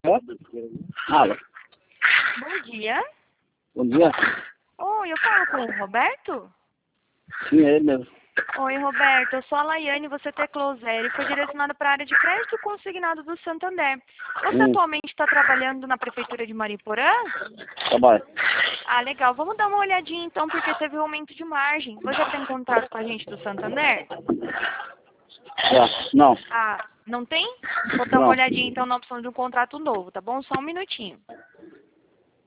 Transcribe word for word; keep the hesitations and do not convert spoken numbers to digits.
Fala. Bom dia. Bom dia. Oi, eu falo com o Roberto? Sim, é ele mesmo. Oi, Roberto. Eu sou a Laiane, você é Closer e foi direcionado para a área de crédito consignado do Santander. Você Hum. atualmente está trabalhando na Prefeitura de Mariporã? Trabalho. Ah, legal. Vamos dar uma olhadinha então, porque teve um aumento de margem. Você já tem contrato com a gente do Santander? Já. Não. Ah, não tem? Vou dar uma Não. olhadinha então na opção de um contrato novo, tá bom? Só um minutinho.